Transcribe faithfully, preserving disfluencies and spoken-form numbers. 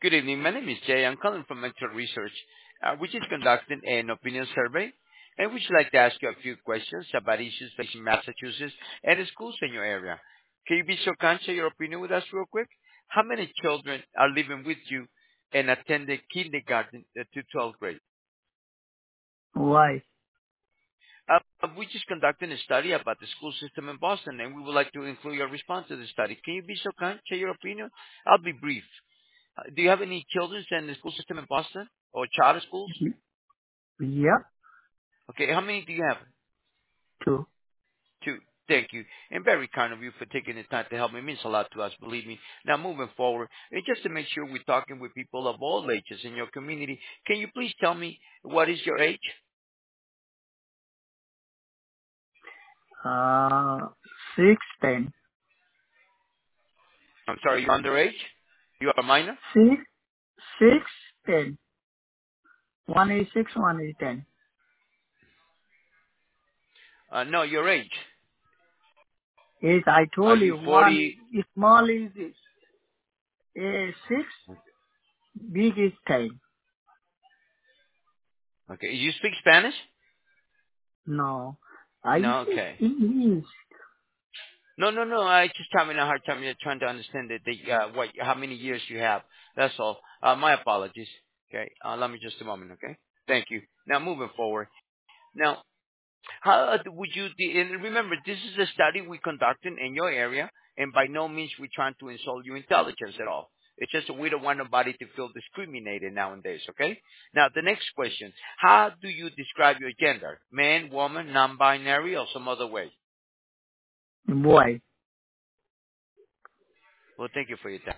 Good evening. My name is Jay. I'm calling from Mentor Research, uh, which is conducting an opinion survey, and we would like to ask you a few questions about issues facing Massachusetts and the schools in your area. Can you be so kind to share your opinion with us real quick? How many children are living with you and attended kindergarten uh, to twelfth grade? Why? Uh, we just conducting a study about the school system in Boston, and we would like to include your response to the study. Can you be so kind to share your opinion? I'll be brief. Uh, do you have any children in the school system in Boston or charter schools? Yep. Okay, how many do you have? Two. Two. Thank you. And very kind of you for taking the time to help me. It means a lot to us, believe me. Now, moving forward, and just to make sure we're talking with people of all ages in your community, can you please tell me what is your age? Uh, six, ten. I'm sorry, you're underage? You are a minor? Six, six, ten. One is six, one is ten. Uh, no, your age. Yes, I Are told you you one forty? is small is uh, six, big is ten. Okay, you speak Spanish? No, I No, speak okay. English. No, no, no. I just having a hard time uh, trying to understand that the, uh, what, how many years you have. That's all. Uh, my apologies. Okay. Uh, let me just a moment. Okay. Thank you. Now moving forward. Now, how uh, would you? de- And remember, this is a study we conducting in your area, and by no means we trying to insult your intelligence at all. It's just that we don't want nobody to feel discriminated nowadays. Okay. Now the next question: how do you describe your gender? Man, woman, non-binary, or some other way? Boy. Well, thank you for your time.